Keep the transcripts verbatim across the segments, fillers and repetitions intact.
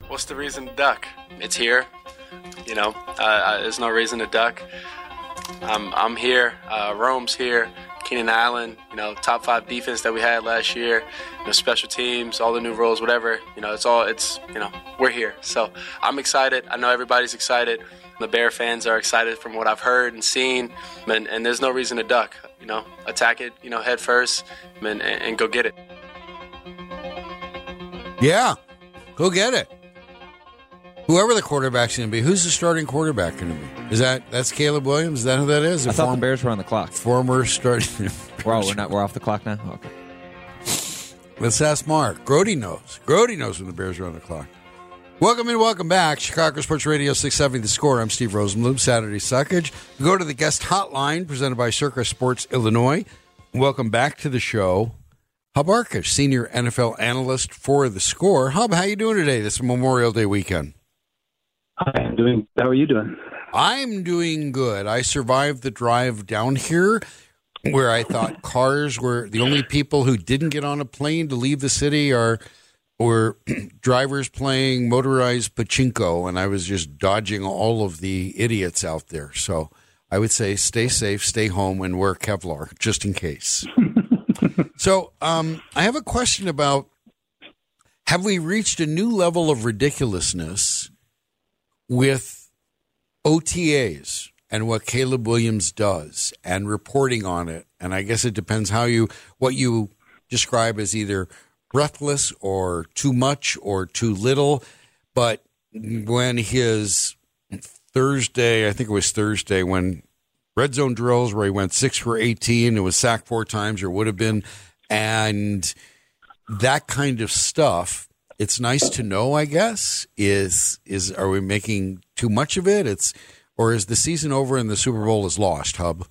What's the reason to duck? It's here. You know, uh, there's no reason to duck. I'm I'm here. Uh, Rome's here. Keenan Allen, you know, top five defense that we had last year. You know, special teams, all the new roles, whatever. You know, it's all. It's you know, we're here. So I'm excited. I know everybody's excited. The Bear fans are excited from what I've heard and seen, and, and there's no reason to duck. You know, attack it. You know, head first, and, and, and go get it. Yeah, go get it. Whoever the quarterback's going to be, who's the starting quarterback going to be? Is that that's Caleb Williams? Is that who that is? I A thought form, the Bears were on the clock. Former starting. We're, we're not. We're off the clock now. Okay. Let's ask Mark. Grody knows. Grody knows when the Bears are on the clock. Welcome and welcome back. Chicago Sports Radio six seventy The Score. I'm Steve Rosenblum. Saturday Suckage. We go to the guest hotline presented by Circa Sports Illinois. Welcome back to the show. Hub Arkush, senior N F L analyst for The Score. Hub, how you doing today? This Memorial Day weekend. I'm doing. How are you doing? I'm doing good. I survived the drive down here where I thought cars were the only people who didn't get on a plane to leave the city are were drivers playing motorized pachinko, and I was just dodging all of the idiots out there. So I would say stay safe, stay home, and wear Kevlar just in case. So um, I have a question about, have we reached a new level of ridiculousness with O T As and what Caleb Williams does and reporting on it? And I guess it depends how you, what you describe as either breathless or too much or too little. But when his Thursday, I think it was Thursday, when red zone drills where he went six for eighteen, it was sacked four times or would have been, and that kind of stuff, it's nice to know, I guess. Is is are we making too much of it? It's or is the season over and the Super Bowl is lost, Hub?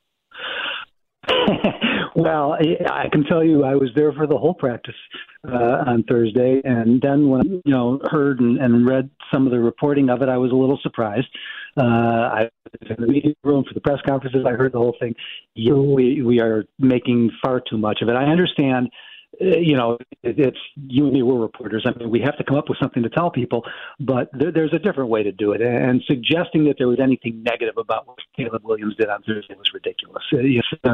Well, I can tell you I was there for the whole practice uh, on Thursday, and then when I, you know, heard and, and read some of the reporting of it, I was a little surprised. Uh, I was in the meeting room for the press conferences. I heard the whole thing. You, we, we are making far too much of it. I understand. You know, it's you and me, we're reporters. I mean, we have to come up with something to tell people, but there, there's a different way to do it. And suggesting that there was anything negative about what Caleb Williams did on Thursday was ridiculous. Uh,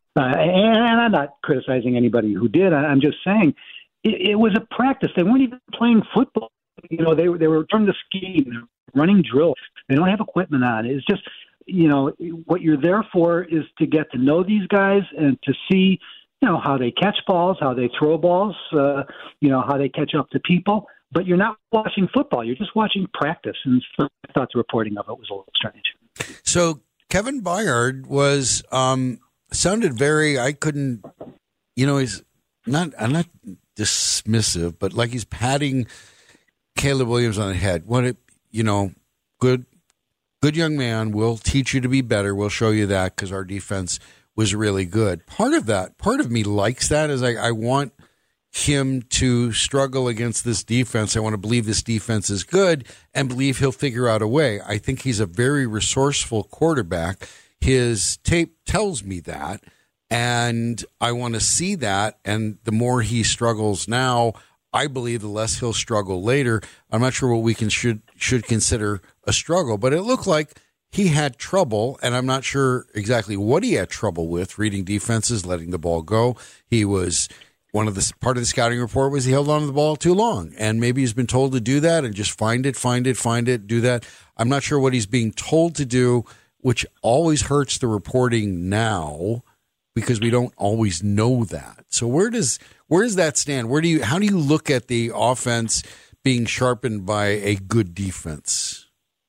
and I'm not criticizing anybody who did. I'm just saying it, it was a practice. They weren't even playing football. You know, they, they were trying to ski, running drill. They don't have equipment on. It's just, you know, what you're there for is to get to know these guys and to see, you know, how they catch balls, how they throw balls, uh, you know, how they catch up to people. But you're not watching football. You're just watching practice. And so I thought the reporting of it was a little strange. So Kevin Byard was um, sounded very, I couldn't, you know, he's not, I'm not dismissive, but like he's patting Caleb Williams on the head. What it, you know, good, good young man. We'll teach you to be better. We'll show you that because our defense was really good. Part of that, part of me likes that is I, I want him to struggle against this defense. I want to believe this defense is good and believe he'll figure out a way. I think he's a very resourceful quarterback. His tape tells me that, and I want to see that. And the more he struggles now, I believe the less he'll struggle later. I'm not sure what we can should should consider a struggle, but it looked like he had trouble, and I'm not sure exactly what he had trouble with, reading defenses, letting the ball go. He was, one of the, part of the scouting report was he held on to the ball too long, and maybe he's been told to do that and just find it, find it, find it, do that. I'm not sure what he's being told to do, which always hurts the reporting now because we don't always know that. So where does, where does that stand? Where do you, how do you look at the offense being sharpened by a good defense?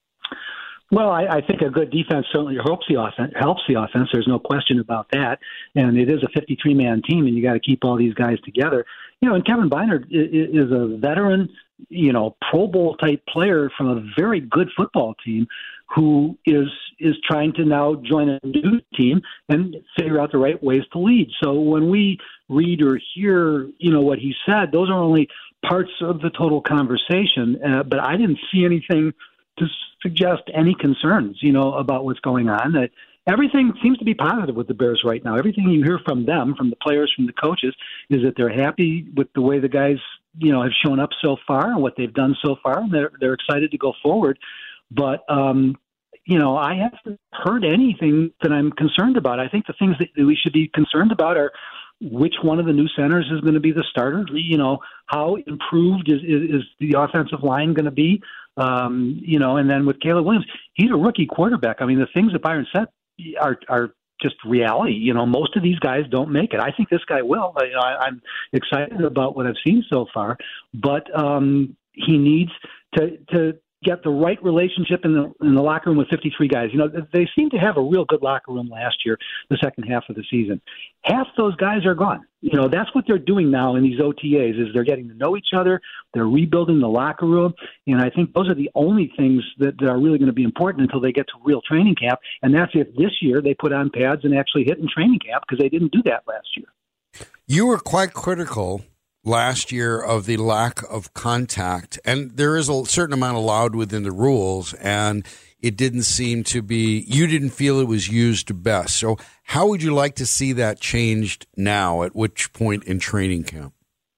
Well, I, I think a good defense certainly helps the offense. Helps the offense. There's no question about that. And it is a fifty-three man team, and you got to keep all these guys together. You know, and Kevin Byard is, is a veteran, you know, Pro Bowl type player from a very good football team, who is is trying to now join a new team and figure out the right ways to lead. So when we read or hear, you know, what he said, those are only parts of the total conversation. Uh, but I didn't see anything to suggest any concerns, you know, about what's going on. That everything seems to be positive with the Bears right now. Everything you hear from them, from the players, from the coaches, is that they're happy with the way the guys you know, have shown up so far and what they've done so far, and they're they're excited to go forward. But um, you know, I haven't heard anything that I'm concerned about. I think the things that we should be concerned about are which one of the new centers is going to be the starter. You know, how improved is is, is the offensive line going to be? Um, you know, and then with Caleb Williams, he's a rookie quarterback. I mean, the things that Byron said are are just reality. You know, most of these guys don't make it. I think this guy will. I, I, I'm excited about what I've seen so far, but um, he needs to to get the right relationship in the in the locker room with fifty-three guys. You know, they seem to have a real good locker room last year, the second half of the season. Half those guys are gone. You know, that's what they're doing now in these O T As is they're getting to know each other. They're rebuilding the locker room. And I think those are the only things that, that are really going to be important until they get to real training camp. And that's if this year they put on pads and actually hit in training camp, because they didn't do that last year. You were quite critical last year of the lack of contact, and there is a certain amount allowed within the rules, and it didn't seem to be, you didn't feel it was used best. So how would you like to see that changed now, at which point in training camp?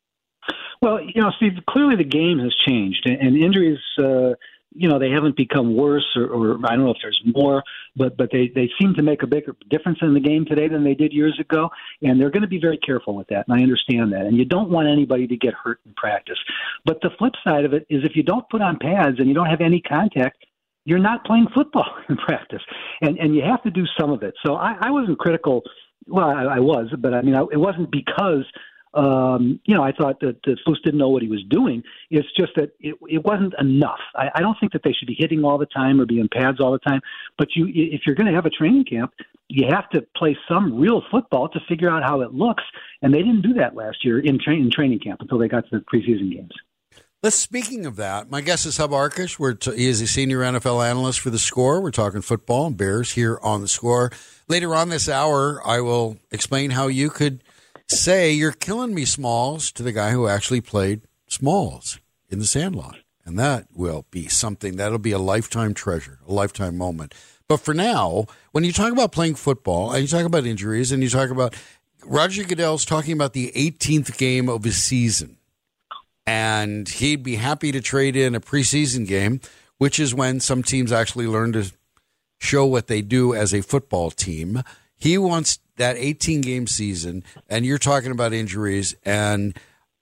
Well, you know, Steve, clearly the game has changed, and injuries, uh, you know, they haven't become worse, or, or I don't know if there's more, but but they, they seem to make a bigger difference in the game today than they did years ago, and they're going to be very careful with that, and I understand that. And you don't want anybody to get hurt in practice. But the flip side of it is if you don't put on pads and you don't have any contact, you're not playing football in practice, and and you have to do some of it. So I, I wasn't critical. Well, I, I was, but I mean, I, it wasn't because Um, you know, I thought that, that Foose didn't know what he was doing. It's just that it, it wasn't enough. I, I don't think that they should be hitting all the time or be in pads all the time. But you, if you're going to have a training camp, you have to play some real football to figure out how it looks. And they didn't do that last year in, tra- in training camp until they got to the preseason games. Let's, speaking of that, my guest is Hub Arkush. We're t- he is a senior N F L analyst for The Score. We're talking football and Bears here on The Score. Later on this hour, I will explain how you could say you're killing me, Smalls, to the guy who actually played Smalls in the Sandlot. And that will be something, that'll be a lifetime treasure, a lifetime moment. But for now, when you talk about playing football, and you talk about injuries, and you talk about, Roger Goodell's talking about the eighteenth game of his season. And he'd be happy to trade in a preseason game, which is when some teams actually learn to show what they do as a football team. He wants that eighteen-game season, and you're talking about injuries, and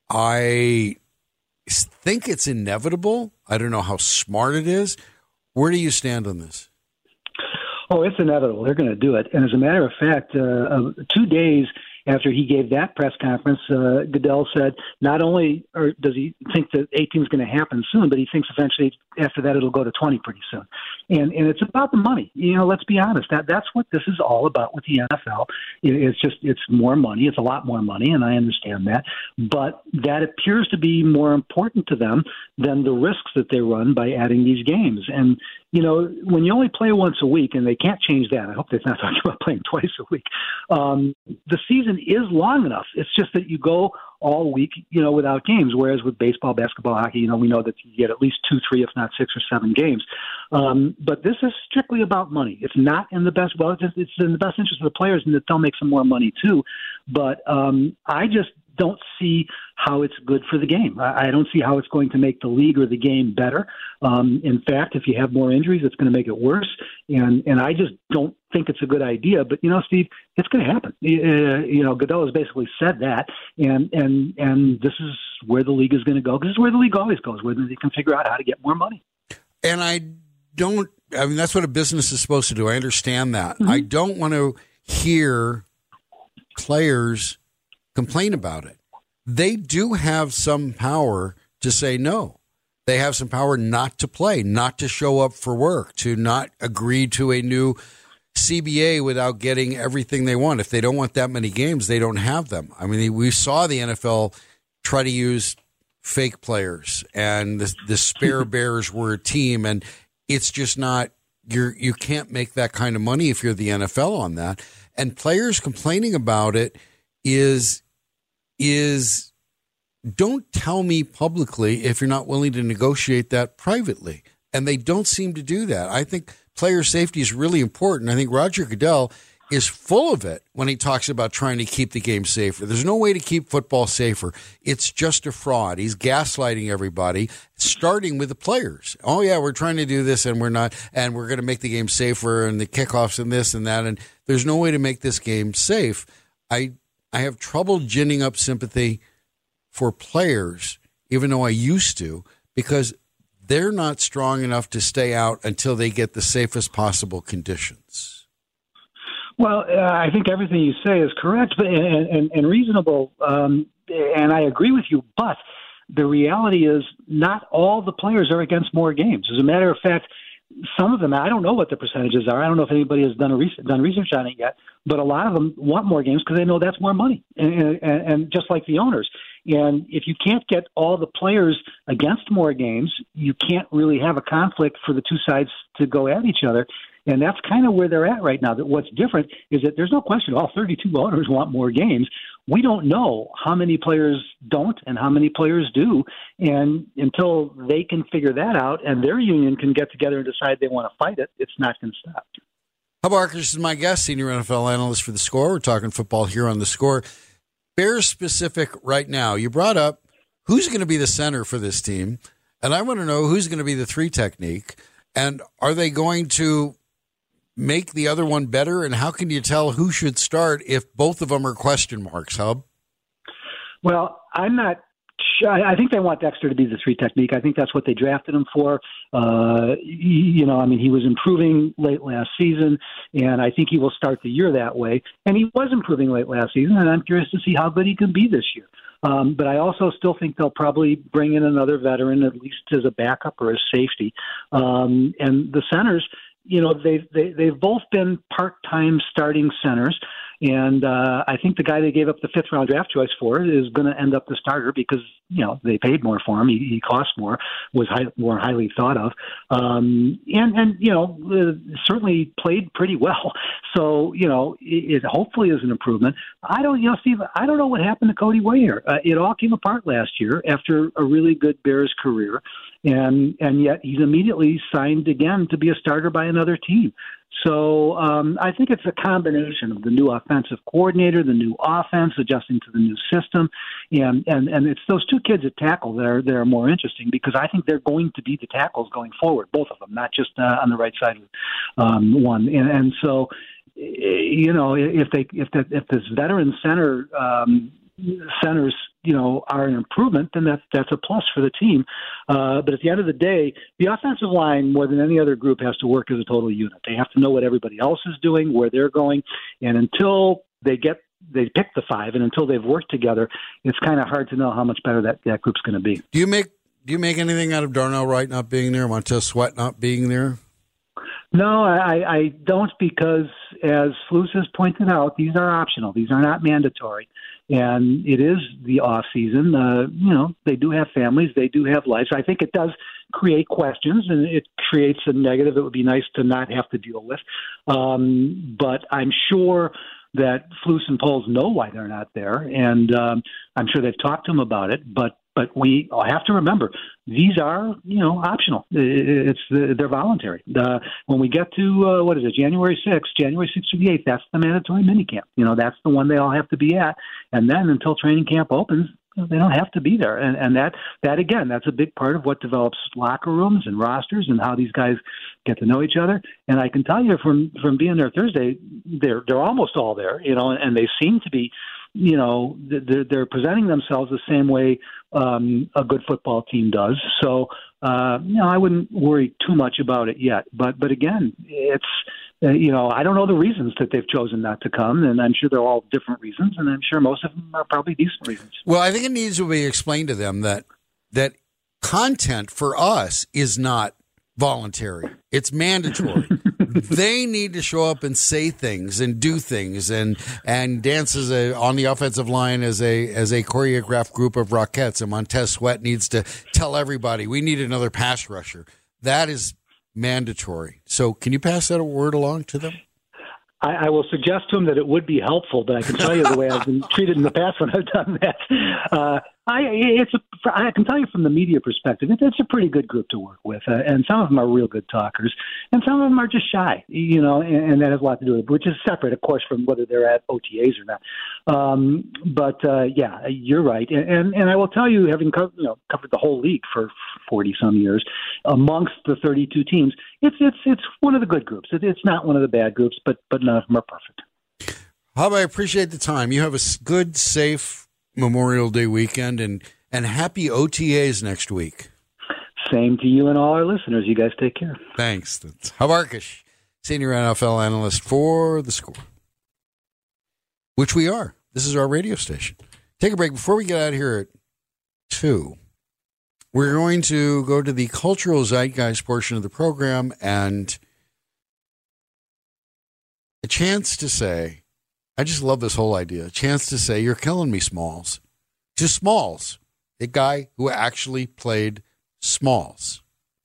I think it's inevitable. I don't know how smart it is. Where do you stand on this? Oh, it's inevitable. They're going to do it. And as a matter of fact, uh, two days after he gave that press conference, uh, Goodell said not only or does he think that eighteen is going to happen soon, but he thinks eventually after that it'll go to twenty pretty soon. And and it's about the money. You know, let's be honest. That that's what this is all about with the N F L. It, it's just it's more money. It's a lot more money, and I understand that. But that appears to be more important to them than the risks that they run by adding these games. And you know, when you only play once a week, and they can't change that. I hope they're not talking about playing twice a week. Um, the season is long enough. It's just that you go all week, you know, without games. Whereas with baseball, basketball, hockey, you know, we know that you get at least two, three, if not six or seven games. Um, but this is strictly about money. It's not in the best. Well, it's, it's in the best interest of the players, and that they'll make some more money too. But um, I just don't see how it's good for the game. I, I don't see how it's going to make the league or the game better. Um, in fact, if you have more injuries, it's going to make it worse. And and I just don't think it's a good idea. But, you know, Steve, it's going to happen. Uh, you know, Goodell has basically said that. And, and, and this is where the league is going to go. This is where the league always goes, where they can figure out how to get more money. And I don't – I mean, that's what a business is supposed to do. I understand that. Mm-hmm. I don't want to hear players – complain about it. They do have some power to say no. They have some power not to play, not to show up for work, to not agree to a new C B A without getting everything they want. If they don't want that many games, they don't have them. I mean, we saw the N F L try to use fake players, and the, the Spare Bears were a team, and it's just not, you're, you can't make that kind of money if you're the N F L on that. And players complaining about it is is don't tell me publicly if you're not willing to negotiate that privately. And they don't seem to do that. I think player safety is really important. I think Roger Goodell is full of it when he talks about trying to keep the game safer. There's no way to keep football safer. It's just a fraud. He's gaslighting everybody, starting with the players. Oh, yeah, we're trying to do this, and we're not, and we're going to make the game safer, and the kickoffs and this and that, and there's no way to make this game safe. I I have trouble ginning up sympathy for players, even though I used to, because they're not strong enough to stay out until they get the safest possible conditions. Well, uh, I think everything you say is correct but, and, and, and reasonable, um, and I agree with you, but the reality is not all the players are against more games. As a matter of fact, some of them, I don't know what the percentages are. I don't know if anybody has done a research, done research on it yet, but a lot of them want more games because they know that's more money, and, and, and just like the owners. And if you can't get all the players against more games, you can't really have a conflict for the two sides to go at each other. And that's kind of where they're at right now. That what's different is that there's no question all thirty-two owners want more games. We don't know how many players don't and how many players do. And until they can figure that out and their union can get together and decide they want to fight it, it's not going to stop. Hub Arkush is my guest, senior N F L analyst for The Score. We're talking football here on The Score. Bears specific right now. You brought up who's going to be the center for this team, and I want to know who's going to be the three technique, and are they going to make the other one better, and how can you tell who should start if both of them are question marks, Hub? Well, I'm not sure. I think they want Dexter to be the three technique. I think that's what they drafted him for. Uh, you know, I mean, he was improving late last season, and I think he will start the year that way. And he was improving late last season, and I'm curious to see how good he can be this year. Um, but I also still think they'll probably bring in another veteran, at least as a backup or as safety. Um, and the centers, you know, they've, they, they've both been part-time starting centers, and uh, I think the guy they gave up the fifth-round draft choice for is going to end up the starter because, you know, they paid more for him. He, he cost more, was high, more highly thought of, um, and, and, you know, uh, certainly played pretty well. So, you know, it, it hopefully is an improvement. I don't, you know, Steve, I don't know what happened to Cody Ware. Uh, it all came apart last year after a really good Bears career. And and yet he's immediately signed again to be a starter by another team. So um, I think it's a combination of the new offensive coordinator, the new offense, adjusting to the new system, and and, and it's those two kids at tackle that are that are more interesting because I think they're going to be the tackles going forward, both of them, not just uh, on the right side of um, one. And, and so, you know, if they if the, if this veteran center um, centers, you know, are an improvement, then that's, that's a plus for the team. Uh, but at the end of the day, the offensive line, more than any other group, has to work as a total unit. They have to know what everybody else is doing, where they're going. And until they get, they pick the five, and until they've worked together, it's kind of hard to know how much better that, that group's going to be. Do you make, do you make anything out of Darnell Wright not being there, Montez Sweat not being there? No, I, I don't, because as Flus has pointed out, these are optional. These are not mandatory. And it is the off season. Uh, you know, they do have families. They do have lives. I think it does create questions, and it creates a negative that would be nice to not have to deal with. Um, but I'm sure that Flus and Poles know why they're not there, and um, I'm sure they've talked to them about it. But But we have to remember, these are, you know, optional. It's they're voluntary. The, when we get to, uh, what is it, January sixth, January sixth through the eighth, that's the mandatory minicamp. You know, that's the one they all have to be at. And then until training camp opens, they don't have to be there. And, and that, that, again, that's a big part of what develops locker rooms and rosters and how these guys get to know each other. And I can tell you from, from being there Thursday, they're, they're almost all there, you know, and they seem to be, you know, they're, they're presenting themselves the same way um, a good football team does. So, uh, you know, I wouldn't worry too much about it yet. But, but again, it's, uh, you know, I don't know the reasons that they've chosen not to come, and I'm sure they're all different reasons, and I'm sure most of them are probably decent reasons. Well, I think it needs to be explained to them that that content for us is not voluntary. It's mandatory. They need to show up and say things and do things and and dance as a, on the offensive line as a as a choreographed group of Rockettes. And Montez Sweat needs to tell everybody we need another pass rusher. That is mandatory. So can you pass that word along to them? I, I will suggest to him that it would be helpful, but I can tell you the way I've been treated in the past when I've done that. Uh, I it's a, I can tell you from the media perspective, it, it's a pretty good group to work with, uh, and some of them are real good talkers, and some of them are just shy, you know, and, and that has a lot to do with it, which is separate, of course, from whether they're at O T As or not. Um, but uh, yeah, you're right, and, and and I will tell you, having co- you know covered the whole league for forty some years, amongst the thirty-two teams, it's it's it's one of the good groups. It, it's not one of the bad groups, but but none of them are perfect. Hub, I appreciate the time. You have a good, safe Memorial Day weekend, and, and happy O T As next week. Same to you and all our listeners. You guys take care. Thanks. That's Hub Arkush, senior N F L analyst for The Score, which we are. This is our radio station. Take a break. Before we get out of here at two, we're going to go to the cultural zeitgeist portion of the program and a chance to say, I just love this whole idea. A chance to say, you're killing me, Smalls. To Smalls, a guy who actually played Smalls.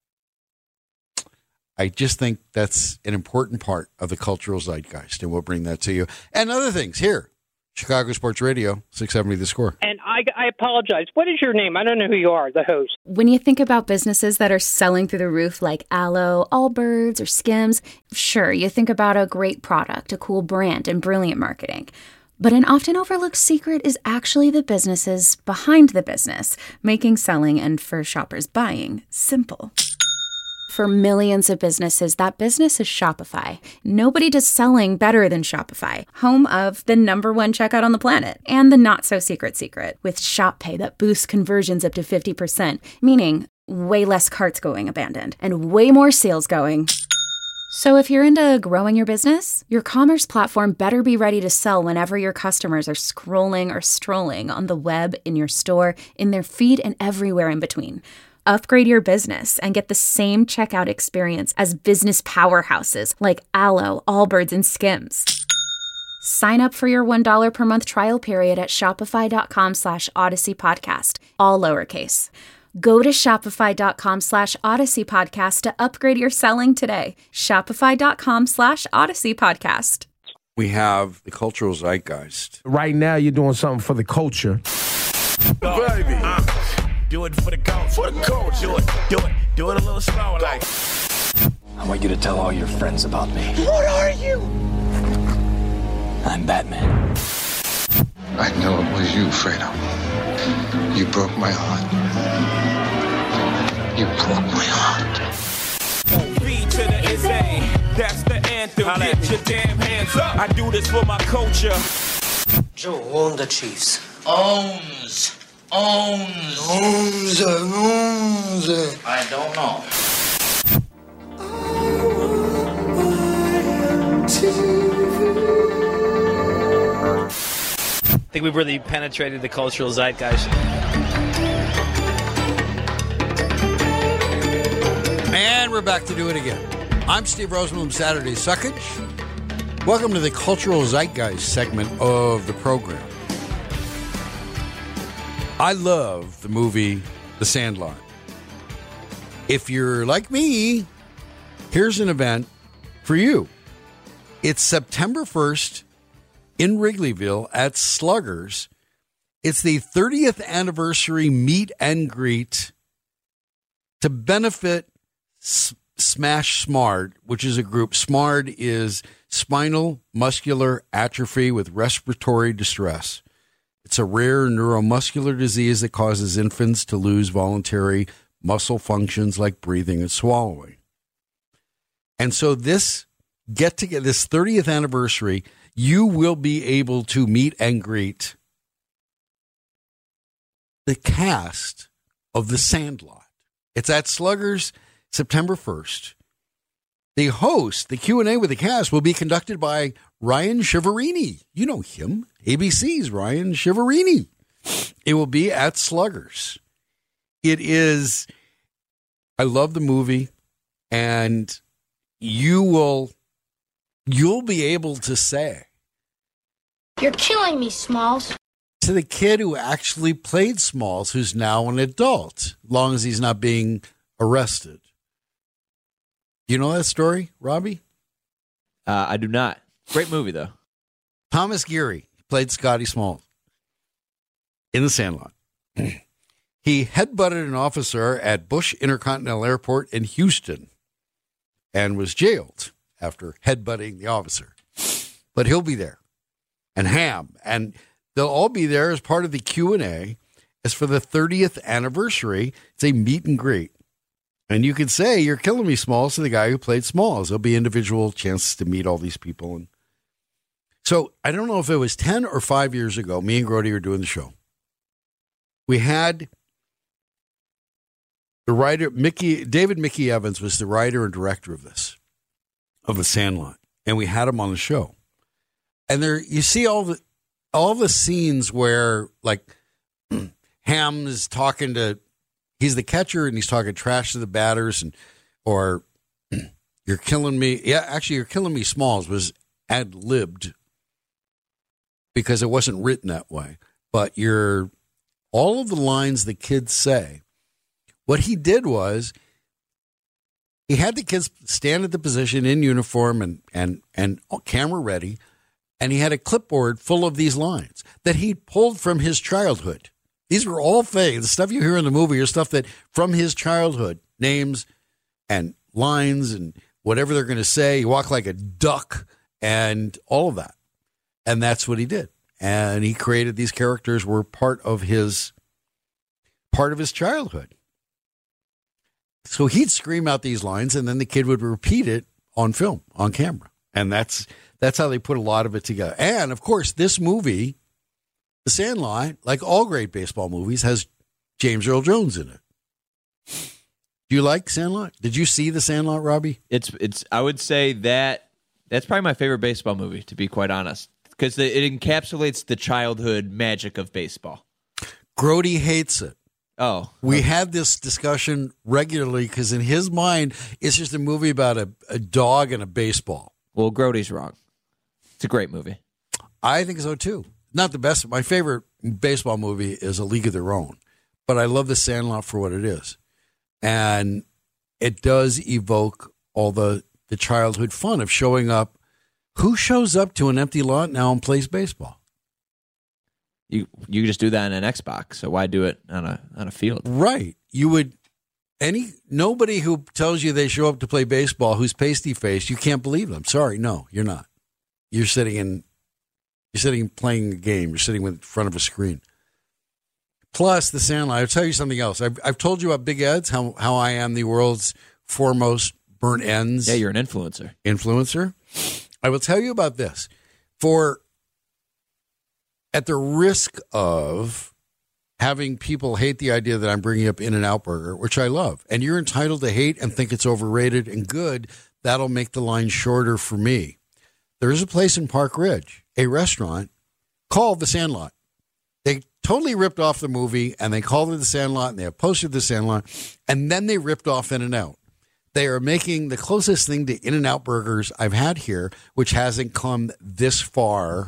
I just think that's an important part of the cultural zeitgeist, and we'll bring that to you. And other things here. Chicago Sports Radio, six seventy The Score. And I, I apologize. What is your name? I don't know who you are, the host. When you think about businesses that are selling through the roof like Aloe, Allbirds, or Skims, sure, you think about a great product, a cool brand, and brilliant marketing. But an often overlooked secret is actually the businesses behind the business, making selling and, for shoppers, buying simple. For millions of businesses, that business is Shopify. Nobody does selling better than Shopify, home of the number one checkout on the planet, and the not-so-secret secret, with Shop Pay that boosts conversions up to fifty percent, meaning way less carts going abandoned, and way more sales going. So if you're into growing your business, your commerce platform better be ready to sell whenever your customers are scrolling or strolling on the web, in your store, in their feed, and everywhere in between. Upgrade your business and get the same checkout experience as business powerhouses like Aloe, Allbirds, and Skims. Sign up for your one dollar per month trial period at shopify.com slash Odyssey Podcast, all lowercase. Go to shopify.com slash Odyssey Podcast to upgrade your selling today. Shopify.com slash Odyssey Podcast. We have the cultural zeitgeist. Right now, you're doing something for the culture. Baby. Uh, do it for the culture. For the culture. Do it, do it, do it a little slower. Like. I want you to tell all your friends about me. What are you? I'm Batman. I know it was you, Fredo. You broke my heart. You broke my heart. B to the S A, that's the anthem. Get your damn hands up. I do this for my culture. Joe, own the Chiefs. Owns. Owns. Owns. Owns. I don't know. I think we've really penetrated the cultural zeitgeist. And we're back to do it again. I'm Steve Rosenblum, Saturday Suckage. Welcome to the cultural zeitgeist segment of the program. I love the movie The Sandlot. If you're like me, here's an event for you. It's September first in Wrigleyville at Sluggers. It's the thirtieth anniversary meet and greet to benefit S- Smash SMART, which is a group. SMART is spinal muscular atrophy with respiratory distress. It's a rare neuromuscular disease that causes infants to lose voluntary muscle functions like breathing and swallowing. And so this get together, this thirtieth anniversary, you will be able to meet and greet the cast of The Sandlot. It's at Sluggers, September first. The host, the Q and A with the cast, will be conducted by Ryan Shiverini. You know him, A B C's Ryan Shiverini. It will be at Sluggers. It is, I love the movie, and you will, you'll be able to say, "You're killing me, Smalls." To the kid who actually played Smalls, who's now an adult, long as he's not being arrested. You know that story, Robbie? Uh, I do not. Great movie, though. Thomas Geary played Scotty Smalls in The Sandlot. he headbutted an officer at Bush Intercontinental Airport in Houston and was jailed after headbutting the officer. But he'll be there. And Ham. And they'll all be there as part of the Q and A. As for the thirtieth anniversary, it's a meet and greet. And you can say, you're killing me, Smalls, to the guy who played Smalls. There'll be individual chances to meet all these people. And so I don't know if it was ten or five years ago, me and Grody were doing the show. We had the writer, Mickey, David Mickey Evans was the writer and director of this, of The Sandlot. And we had him on the show. And there, you see all the, all the scenes where, like, Ham is talking to, he's the catcher and he's talking trash to the batters, and or you're killing me. Yeah, actually, you're killing me, Smalls was ad-libbed because it wasn't written that way. But you're, all of the lines the kids say, what he did was he had the kids stand at the position in uniform and, and, and camera ready, and he had a clipboard full of these lines that he pulled from his childhood. These were all things, the stuff you hear in the movie are stuff that from his childhood, names and lines and whatever they're going to say. You walk like a duck and all of that. And that's what he did. And he created these characters were part of his, part of his childhood. So he'd scream out these lines and then the kid would repeat it on film, on camera. And that's, that's how they put a lot of it together. And of course, this movie, The Sandlot, like all great baseball movies, has James Earl Jones in it. Do you like Sandlot? Did you see The Sandlot, Robbie? It's it's. I would say that that's probably my favorite baseball movie, to be quite honest, because it encapsulates the childhood magic of baseball. Grody hates it. Oh, we okay. had this discussion regularly because in his mind, it's just a movie about a, a dog and a baseball. Well, Grody's wrong. It's a great movie. I think so too. Not the best. My favorite baseball movie is A League of Their Own, but I love The Sandlot for what it is. And it does evoke all the, the childhood fun of showing up. Who shows up to an empty lot now and plays baseball? You you just do that in an Xbox, so why do it on a on a field? Right. You would, any, nobody who tells you they show up to play baseball who's pasty-faced, you can't believe them. Sorry, no, you're not. You're sitting in, You're sitting playing a game. You're sitting in front of a screen. Plus, The Sandlot. I'll tell you something else. I've, I've told you about Big Ed's, how, how I am the world's foremost burnt ends. Yeah, you're an influencer. Influencer. I will tell you about this. For, at the risk of having people hate the idea that I'm bringing up In-N-Out Burger, which I love, and you're entitled to hate and think it's overrated and good, that'll make the line shorter for me. There is a place in Park Ridge, a restaurant called The Sandlot. They totally ripped off the movie and they called it The Sandlot and they have posted The Sandlot and then they ripped off In-N-Out. They are making the closest thing to In-N-Out burgers I've had here, which hasn't come this far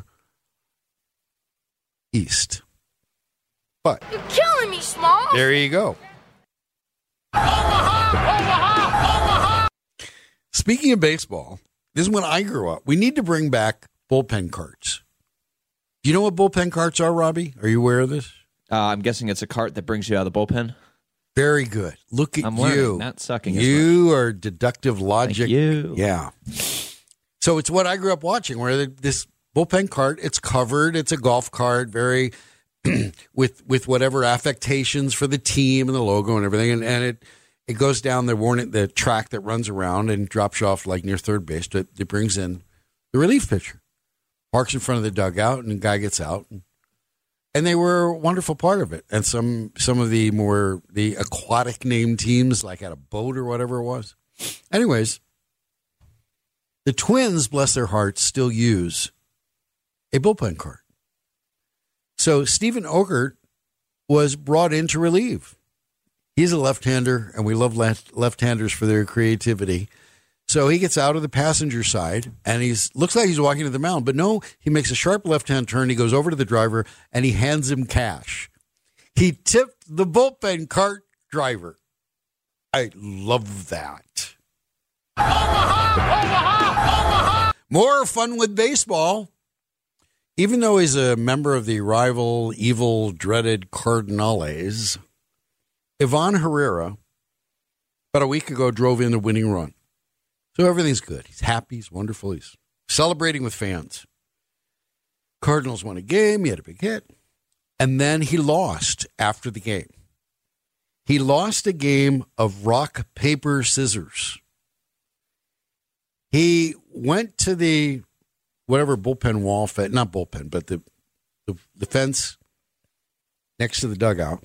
east. But you're killing me, Smalls. There you go. Omaha, Omaha, Omaha. Speaking of baseball, this is when I grew up. We need to bring back bullpen carts. Do you know what bullpen carts are, Robbie? Are you aware of this? Uh, I'm guessing it's a cart that brings you out of the bullpen. Very good. Look at I'm you. Learning, not sucking. You are deductive logic. Thank you. Yeah. So it's what I grew up watching, where this bullpen cart, it's covered. It's a golf cart, very with with whatever affectations for the team and the logo and everything, and, and it it goes down the warning the track that runs around and drops you off like near third base. It, it brings in the relief pitcher, parks in front of the dugout, and the guy gets out. And, and they were a wonderful part of it. And some some of the more the aquatic named teams, like at a boat or whatever it was. Anyways, the Twins, bless their hearts, still use a bullpen cart. So Stephen Ogert was brought in to relieve. He's a left-hander, and we love left, left-handers for their creativity. So he gets out of the passenger side, and he's looks like he's walking to the mound. But no, he makes a sharp left-hand turn. He goes over to the driver, and he hands him cash. He tipped the bullpen cart driver. I love that. Omaha, Omaha, Omaha. More fun with baseball. even though he's a member of the rival, evil, dreaded Cardinals, Ivan Herrera, about a week ago, drove in a winning run. So everything's good. He's happy. He's wonderful. He's celebrating with fans. Cardinals won a game. He had a big hit. And then he lost after the game. He lost a game of rock, paper, scissors. He went to the whatever bullpen wall, not bullpen, but the, the, the fence next to the dugout.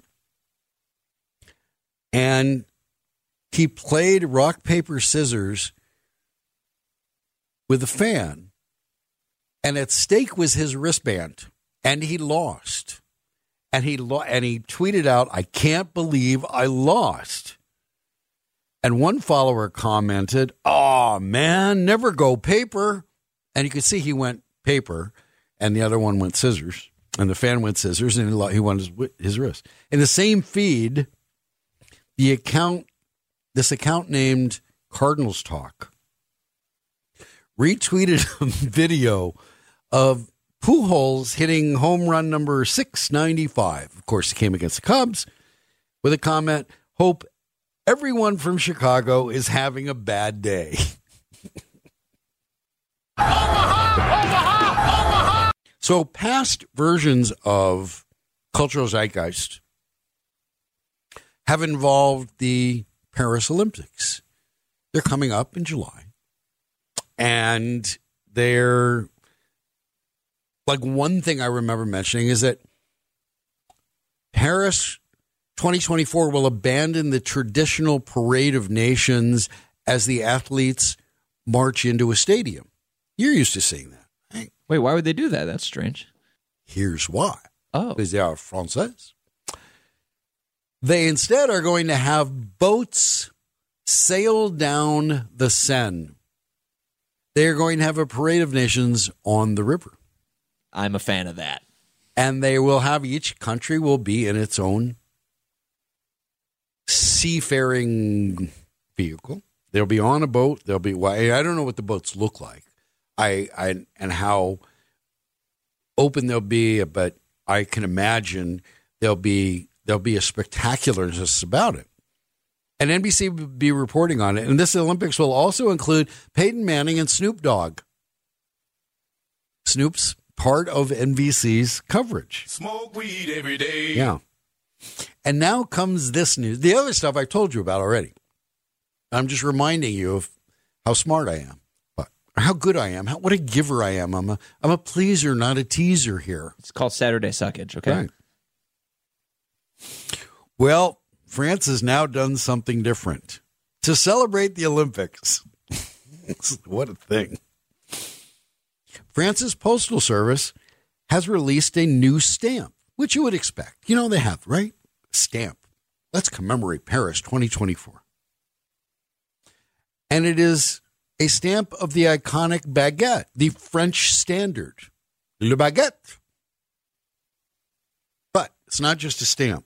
And he played rock, paper, scissors with a fan. And at stake was his wristband. And he lost. And he lo- and he tweeted out, "I can't believe I lost." And one follower commented, "Oh, man, never go paper." And you could see he went paper, and the other one went scissors. And the fan went scissors, and he, lo- he won his, his wrist. In the same feed, the account, this account named Cardinals Talk, retweeted a video of Pujols hitting home run number six ninety-five. Of course, he came against the Cubs with a comment, "Hope everyone from Chicago is having a bad day." Omaha, Omaha, Omaha. So past versions of cultural zeitgeist have involved the Paris Olympics. They're coming up in July. And they're like one thing I remember mentioning is that Paris twenty twenty-four will abandon the traditional parade of nations as the athletes march into a stadium. You're used to seeing that. Right? Wait, why would they do that? That's strange. Here's why. Oh. Because they are Français. They instead are going to have boats sail down the Seine. They are going to have a parade of nations on the river. I'm a fan of that. And they will have, each country will be in its own seafaring vehicle. They'll be on a boat. They'll be, well, I don't know what the boats look like. I, I and how open they'll be, but I can imagine there'll be there'll be a spectacularness about it. And N B C will be reporting on it. And this Olympics will also include Peyton Manning and Snoop Dogg. Snoop's part of N B C's coverage. Smoke weed every day. Yeah. And now comes this news. The other stuff I told you about already. I'm just reminding you of how smart I am, but how good I am, how, what a giver I am. I'm a, I'm a pleaser, not a teaser here. It's called Saturday Suckage, okay? Right. Well, France has now done something different to celebrate the Olympics. What a thing. France's Postal Service has released a new stamp, which you would expect. You know, they have, right? Stamp. Let's commemorate Paris twenty twenty-four. And it is a stamp of the iconic baguette, the French standard, le baguette. But it's not just a stamp.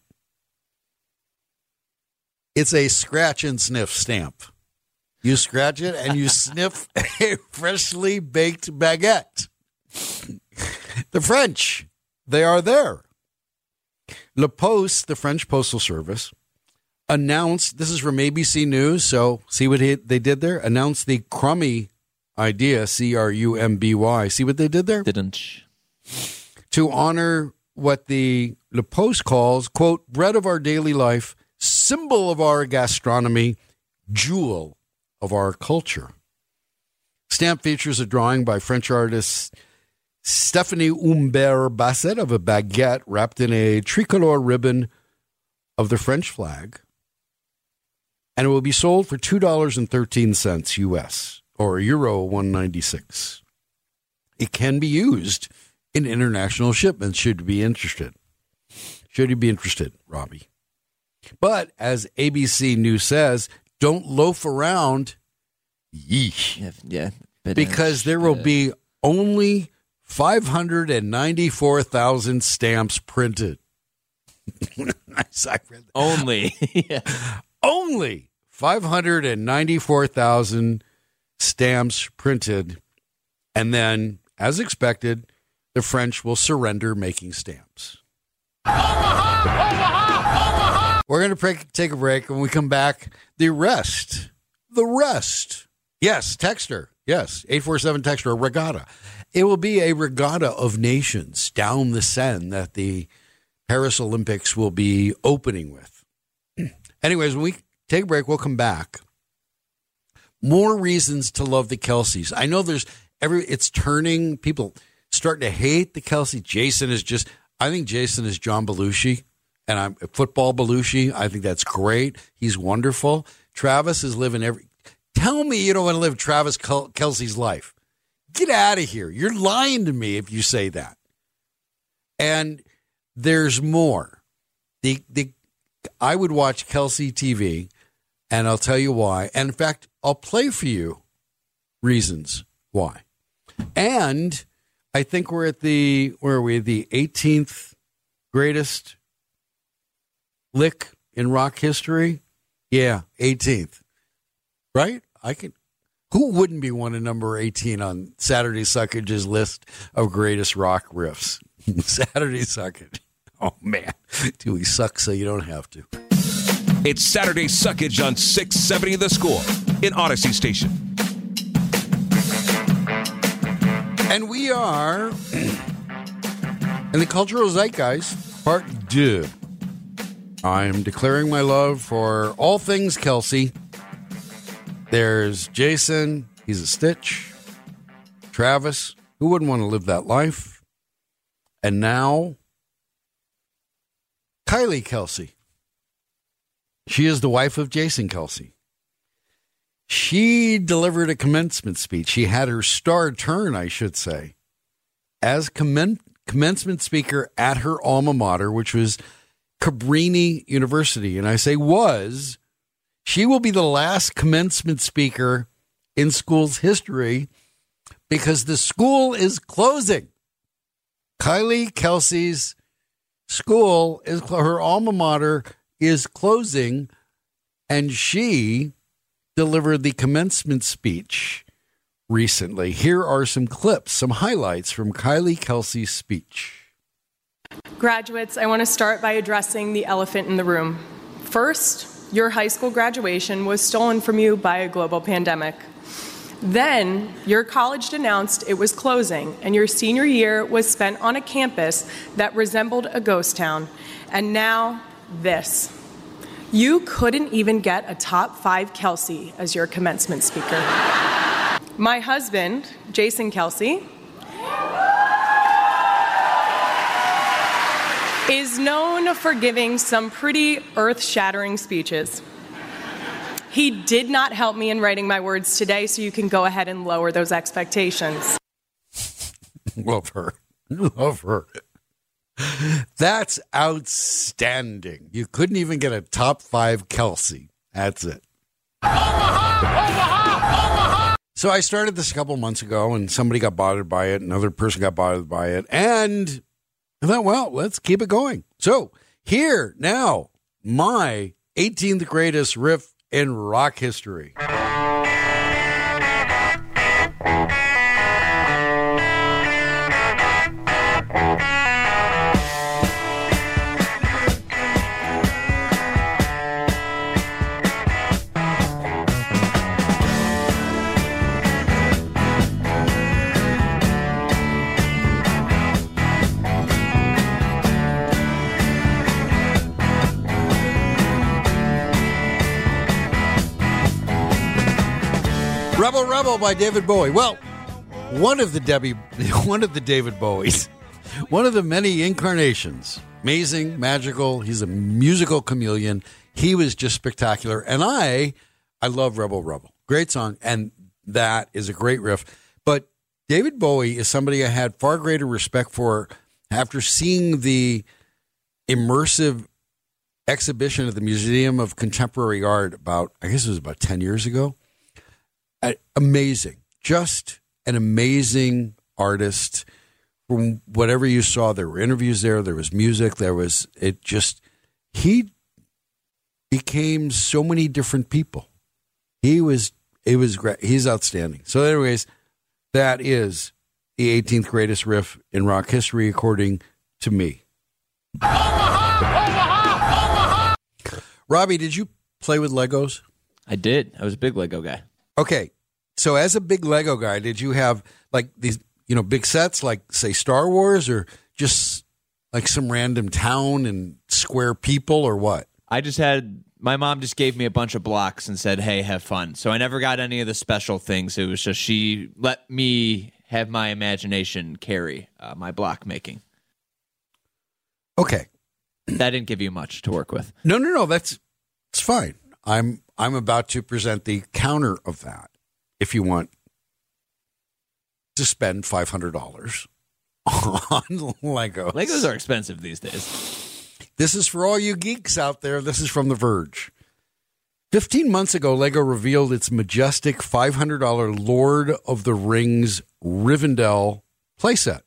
It's a scratch and sniff stamp. You scratch it and you sniff a freshly baked baguette. The French, they are there. Le Poste, the French Postal Service, announced, this is from A B C News, so see what he, they did there? Announced the crummy idea, C R U M B Y. See what they did there? Didn't. To honor what the Le Poste calls, quote, bread of our daily life, symbol of our gastronomy, jewel of our culture. Stamp features a drawing by French artist Stephanie Humbert Basset of a baguette wrapped in a tricolor ribbon of the French flag. And it will be sold for two dollars and thirteen cents U S or Euro one ninety-six. It can be used in international shipments should you be interested. Should you be interested, Robbie? But as A B C News says, don't loaf around. Yeesh. Yeah, yeah. Because there will be only five hundred ninety-four thousand stamps printed. Nice, I read that. Only. Yeah. Only five hundred ninety-four thousand stamps printed. And then, as expected, the French will surrender making stamps. We're going to take a break. When we come back, the rest, the rest. Yes, texter. Yes, eight four seven texter, a regatta. It will be a regatta of nations down the Seine that the Paris Olympics will be opening with. Anyways, when we take a break, we'll come back. More reasons to love the Kelceys. I know there's every, it's turning, people starting to hate the Kelce. Jason is just, I think Jason is John Belushi, and I'm football Belushi. I think that's great. He's wonderful. Travis is living every, tell me you don't want to live Travis Kelce's life. Get out of here. You're lying to me if you say that. And there's more. The the I would watch Kelce T V, and I'll tell you why. And in fact, I'll play for you reasons why. And I think we're at the, where are we, the eighteenth greatest lick in rock history? Yeah, eighteenth. Right? I can. Who wouldn't be one of number eighteen on Saturday Suckage's list of greatest rock riffs? Saturday Suckage. Oh, man. Do we suck so you don't have to? It's Saturday Suckage on six seventy The Score in Odyssey Station. And we are in the Cultural Zeitgeist, Part two. I am declaring my love for all things Kelce. There's Jason, he's a Stitch. Travis, who wouldn't want to live that life? And now, Kylie Kelce. She is the wife of Jason Kelce. She delivered a commencement speech. She had her star turn, I should say, as commen- commencement speaker at her alma mater, which was Cabrini University. And I say was, she will be the last commencement speaker in school's history because the school is closing. Kylie Kelce's school, is her alma mater is closing, and she delivered the commencement speech recently. Here are some clips, some highlights from Kylie Kelce's speech. Graduates, I want to start by addressing the elephant in the room. First, your high school graduation was stolen from you by a global pandemic. Then, your college announced it was closing, and your senior year was spent on a campus that resembled a ghost town. And now, this. You couldn't even get a top five Kelce as your commencement speaker. My husband, Jason Kelce, is known for giving some pretty earth-shattering speeches. He did not help me in writing my words today, so you can go ahead and lower those expectations. Love her. Love her. That's outstanding. You couldn't even get a top five Kelce. That's it. Omaha, Omaha, Omaha. So I started this a couple months ago, and somebody got bothered by it. Another person got bothered by it. And I thought, well, let's keep it going. So here now, my eighteenth greatest riff in rock history. Rebel Rebel by David Bowie. Well, one of the Debbie, one of the David Bowies, one of the many incarnations. Amazing, magical. He's a musical chameleon. He was just spectacular. And I, I love Rebel Rebel. Great song. And that is a great riff. But David Bowie is somebody I had far greater respect for after seeing the immersive exhibition at the Museum of Contemporary Art about, I guess it was about ten years ago. Amazing. Just an amazing artist. From whatever you saw, there were interviews there, there was music, there was, it just, he became so many different people. He was, it was great. He's outstanding. So anyways, that is the eighteenth greatest riff in rock history, according to me. Robbie, did you play with Legos? I did. I was a big Lego guy. Okay. So as a big Lego guy, did you have like these, you know, big sets like, say, Star Wars, or just like some random town and square people, or what? I just had, my mom just gave me a bunch of blocks and said, hey, have fun. So I never got any of the special things. It was just she let me have my imagination carry uh, my block making. Okay. That didn't give you much to work with. No, no, no. That's it's fine. I'm I'm about to present the counter of that. If you want to spend five hundred dollars on Legos. Legos are expensive these days. This is for all you geeks out there. This is from The Verge. Fifteen months ago, Lego revealed its majestic five hundred dollars Lord of the Rings Rivendell playset.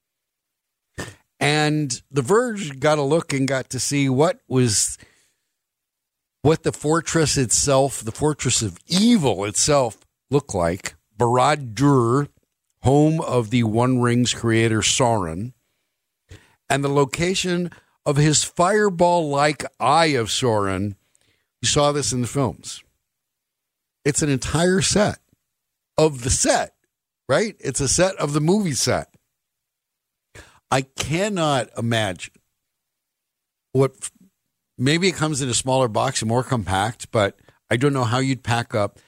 And The Verge got a look and got to see what was, what the fortress itself, the fortress of evil itself, looked like. Barad-dûr, home of the One Ring's creator Sauron, and the location of his fireball-like eye of Sauron. You saw this in the films. It's an entire set of the set, right? It's a set of the movie set. I cannot imagine what, maybe it comes in a smaller box and more compact, but I don't know how you'd pack up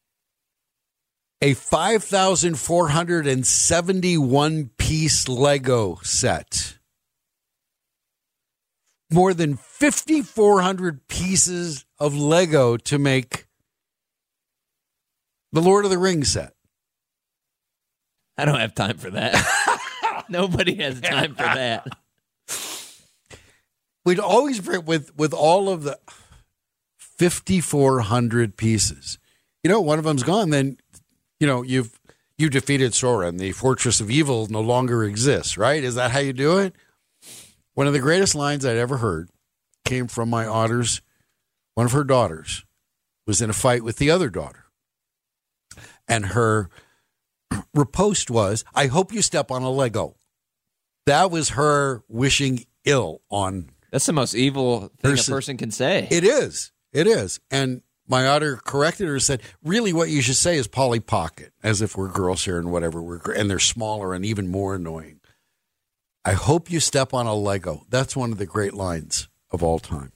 a five thousand four hundred seventy-one piece Lego set. More than five thousand four hundred pieces of Lego to make the Lord of the Rings set. I don't have time for that. Nobody has time for that. We'd always bring with with all of the five thousand four hundred pieces. You know, one of them's gone. Then, you know, you've you defeated Sauron. The Fortress of Evil no longer exists. Right? Is that how you do it? One of the greatest lines I'd ever heard came from my Otter's. One of her daughters was in a fight with the other daughter, and her riposte was, "I hope you step on a Lego." That was her wishing ill on. That's the most evil thing person. a person can say. It is. It is. And my Otter corrected her and said, really what you should say is Polly Pocket, as if we're girls here and whatever. We're, and they're smaller and even more annoying. I hope you step on a Lego. That's one of the great lines of all time.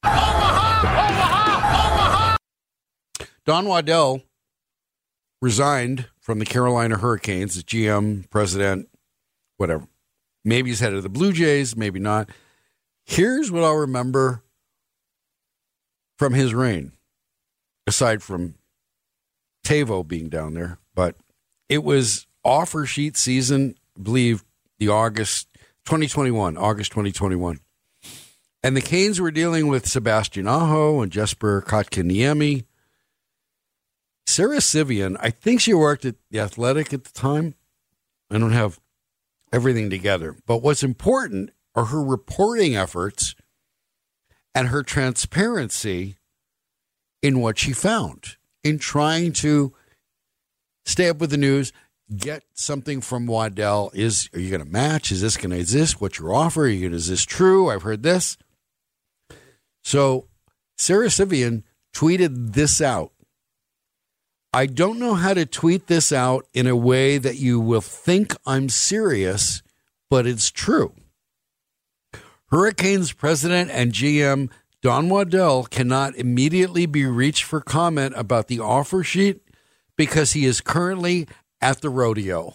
Don Waddell resigned from the Carolina Hurricanes as G M, president, whatever. Maybe he's head of the Blue Jays, maybe not. Here's what I'll remember from his reign, aside from Tavo being down there. But it was offer sheet season, I believe, the August twenty twenty-one, August twenty twenty-one. And the Canes were dealing with Sebastian Aho and Jesper Kotkaniemi. Sarah Sivian, I think she worked at The Athletic at the time. I don't have everything together. But what's important are her reporting efforts and her transparency in what she found, in trying to stay up with the news, get something from Waddell. Is, are you going to match? Is this going to exist? What's your offer? Are you gonna, is this true? I've heard this. So Sarah Sivian tweeted this out. I don't know how to tweet this out in a way that you will think I'm serious, but it's true. Hurricanes president and G M Don Waddell cannot immediately be reached for comment about the offer sheet because he is currently at the rodeo.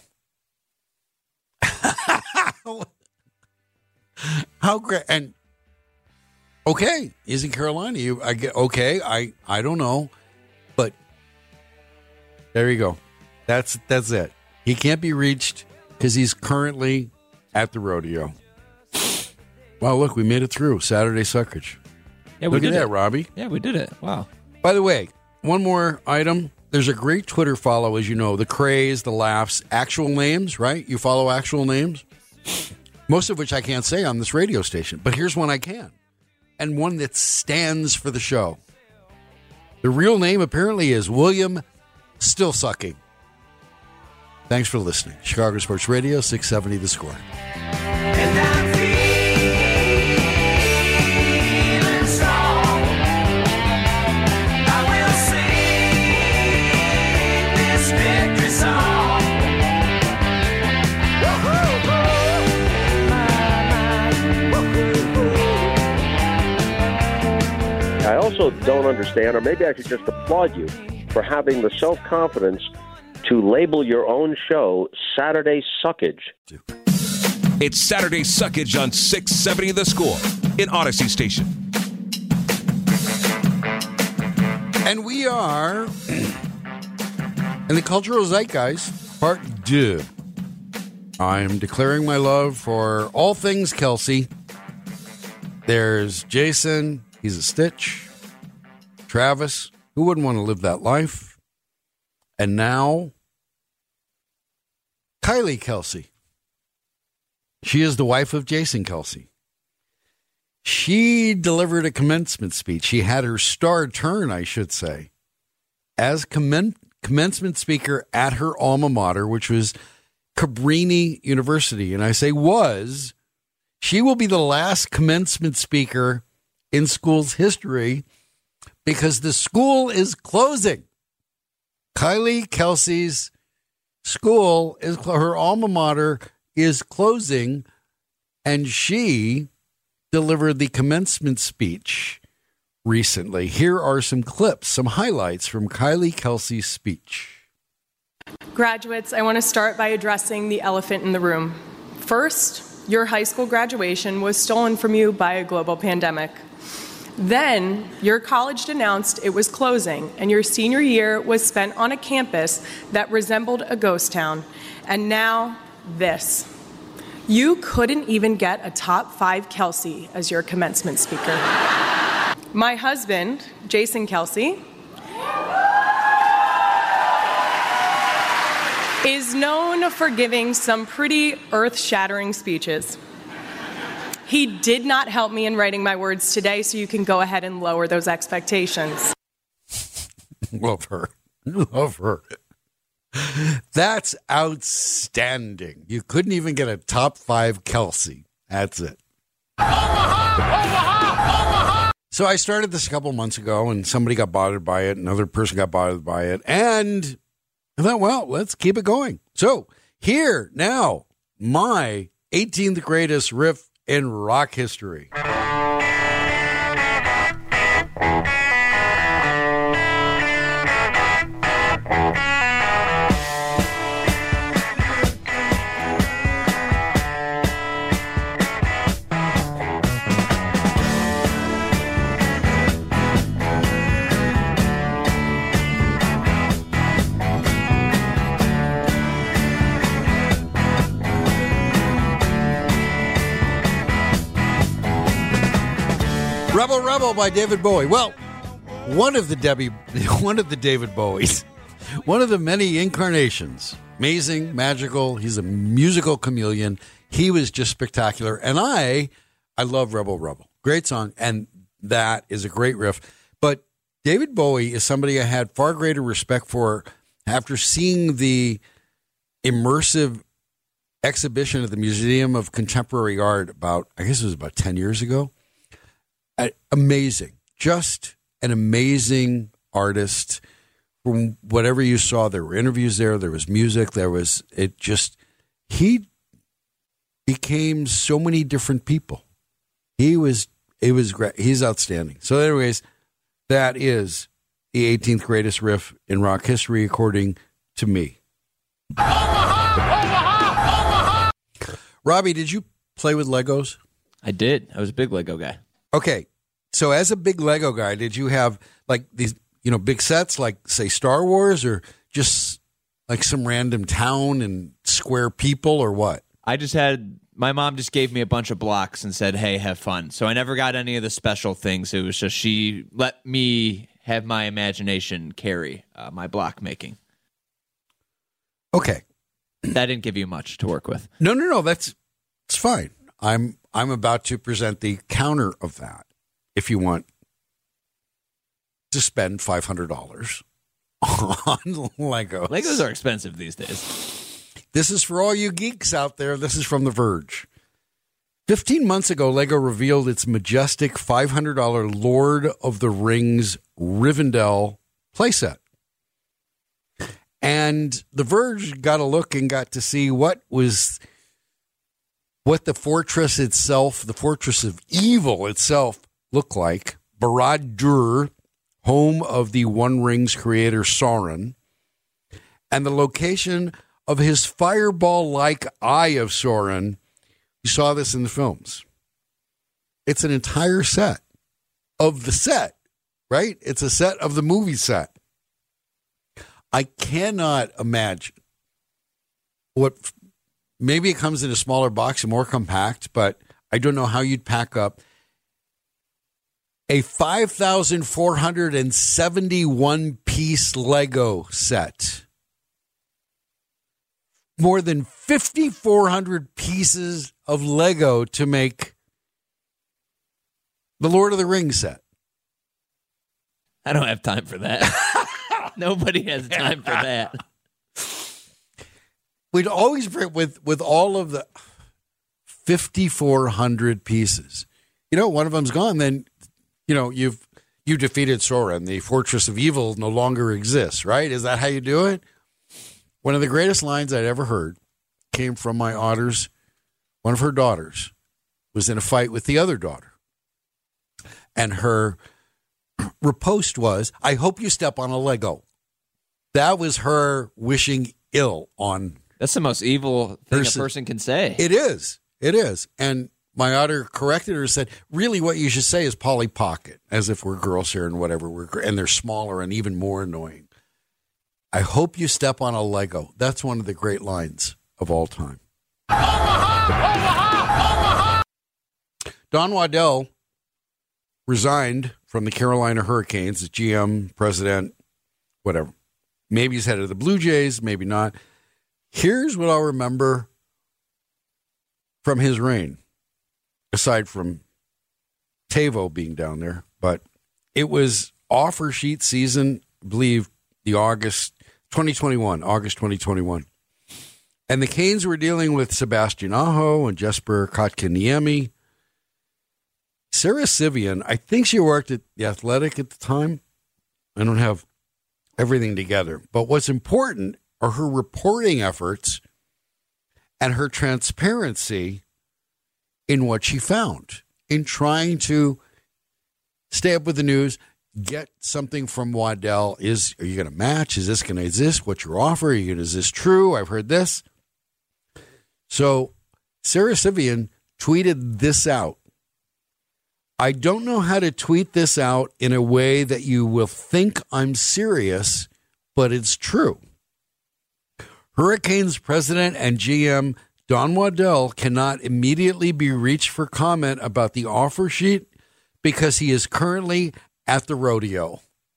How great. And okay, he's in Carolina. You, I get, okay, I, I don't know. But there you go. That's that's it. He can't be reached because he's currently at the rodeo. Wow, look, we made it through Saturday Suckage. Yeah, we look did at that, it. Robbie. Yeah, we did it. Wow. By the way, one more item. There's a great Twitter follow, as you know, the craze, the laughs, actual names, right? You follow actual names, most of which I can't say on this radio station. But here's one I can, and one that stands for the show. The real name apparently is William Stillsucking. Thanks for listening. Chicago Sports Radio, six seventy The Score. And I'm feeling strong. I will sing this victory song. I also don't understand, or maybe I should just applaud you for having the self-confidence to label your own show Saturday Suckage. It's Saturday Suckage on six seventy The Score in Odyssey Station. And we are in the Cultural Zeitgeist, Part two. I am declaring my love for all things Kelsey. There's Jason, he's a Stitch. Travis, who wouldn't want to live that life? And now, Kylie Kelsey. She is the wife of Jason Kelsey. She delivered a commencement speech. She had her star turn, I should say, as commen- commencement speaker at her alma mater, which was Cabrini University. And I say was, she will be the last commencement speaker in school's history because the school is closing. Kylie Kelsey's school, is her alma mater is closing, and she delivered the commencement speech recently. Here are some clips, some highlights from Kylie Kelsey's speech. Graduates, I want to start by addressing the elephant in the room. First, your high school graduation was stolen from you by a global pandemic. Then, your college announced it was closing, and your senior year was spent on a campus that resembled a ghost town. And now, this. You couldn't even get a top five Kelsey as your commencement speaker. My husband, Jason Kelsey, is known for giving some pretty earth-shattering speeches. He did not help me in writing my words today, so you can go ahead and lower those expectations. Love her. Love her. That's outstanding. You couldn't even get a top five Kelsey. That's it. Omaha, Omaha, Omaha. So I started this a couple months ago, and somebody got bothered by it. Another person got bothered by it. And I thought, well, let's keep it going. So here now, my eighteenth greatest riff in rock history. Rebel Rebel by David Bowie. Well, one of the Debbie, one of the David Bowies, one of the many incarnations. Amazing, magical. He's a musical chameleon. He was just spectacular. And I, I love Rebel Rebel. Great song. And that is a great riff. But David Bowie is somebody I had far greater respect for after seeing the immersive exhibition at the Museum of Contemporary Art about, I guess it was about ten years ago. Amazing. Just an amazing artist. From whatever you saw, there were interviews there, there was music, there was, it just, he became so many different people. He was, it was great. He's outstanding. So anyways, that is the eighteenth greatest riff in rock history, according to me. Omaha, Omaha, Omaha. Robbie, did you play with Legos? I did. I was a big Lego guy. Okay. So as a big Lego guy, did you have like these, you know, big sets like, say, Star Wars, or just like some random town and square people, or what? I just had, my mom just gave me a bunch of blocks and said, hey, have fun. So I never got any of the special things. It was just she let me have my imagination carry uh, my block making. Okay. That didn't give you much to work with. No, no, no. That's, it's fine. I'm, I'm about to present the counter of that. If you want to spend five hundred dollars on Lego. Legos are expensive these days. This is for all you geeks out there. This is from The Verge. Fifteen months ago, Lego revealed its majestic five hundred dollars Lord of the Rings Rivendell playset. And The Verge got a look and got to see what was, what the fortress itself, the fortress of evil itself, looked like. Barad-dûr, home of the One Ring's creator Sauron, and the location of his fireball-like eye of Sauron. You saw this in the films. It's an entire set of the set, right? It's a set of the movie set. I cannot imagine what, maybe it comes in a smaller box and more compact, but I don't know how you'd pack up a five thousand four hundred seventy-one piece Lego set. More than five thousand four hundred pieces of Lego to make the Lord of the Rings set. I don't have time for that. Nobody has time for that. We'd always bring with with all of the five thousand four hundred pieces. You know, one of them's gone. Then, you know, you've you defeated Sauron. The Fortress of Evil no longer exists. Right? Is that how you do it? One of the greatest lines I'd ever heard came from my Otter's. One of her daughters was in a fight with the other daughter, and her riposte was, "I hope you step on a Lego." That was her wishing ill on. That's the most evil thing person. a person can say. It is. It is. And my Otter corrected her and said, really what you should say is Polly Pocket, as if we're girls here and whatever. We're, and they're smaller and even more annoying. I hope you step on a Lego. That's one of the great lines of all time. Don Waddell resigned from the Carolina Hurricanes as G M, president, whatever. Maybe he's head of the Blue Jays, maybe not. Here's what I'll remember from his reign, aside from Tavo being down there. But it was offer sheet season, I believe, the August twenty twenty-one, August twenty twenty-one. And the Canes were dealing with Sebastian Aho and Jesper Kotkaniemi. Sarah Sivian, I think she worked at The Athletic at the time. I don't have everything together. But what's important are her reporting efforts and her transparency in what she found, in trying to stay up with the news, get something from Waddell. Is, are you going to match? Is this going to exist? What's your offer? Are you gonna, is this true? I've heard this. So Sarah Sivian tweeted this out. I don't know how to tweet this out in a way that you will think I'm serious, but it's true. Hurricanes president and G M Don Waddell cannot immediately be reached for comment about the offer sheet because he is currently at the rodeo.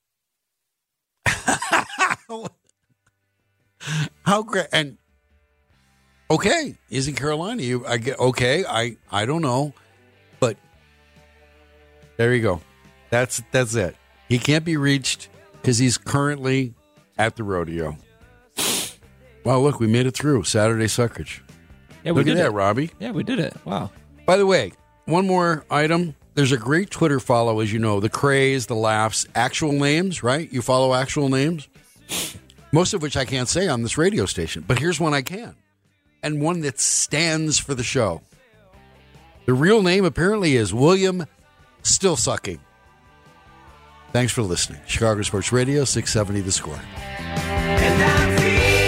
How great. And okay, he's in Carolina. You, I get, okay, I, I don't know. But there you go. That's that's it. He can't be reached because he's currently at the rodeo. Wow, look, we made it through Saturday Suckage. Yeah, we look did at that, it. Robbie. Yeah, we did it. Wow. By the way, one more item. There's a great Twitter follow, as you know, the craze, the laughs, actual names, right? You follow actual names, most of which I can't say on this radio station. But here's one I can, and one that stands for the show. The real name apparently is William Stillsucking. Thanks for listening. Chicago Sports Radio, six seventy The Score. And I'm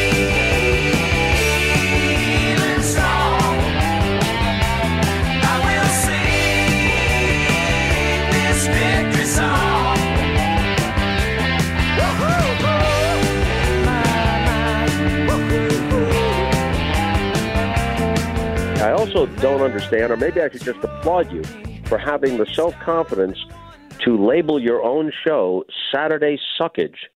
feeling strong. I will sing this victory song. I also don't understand, or maybe I should just applaud you for having the self-confidence to label your own show Saturday Suckage.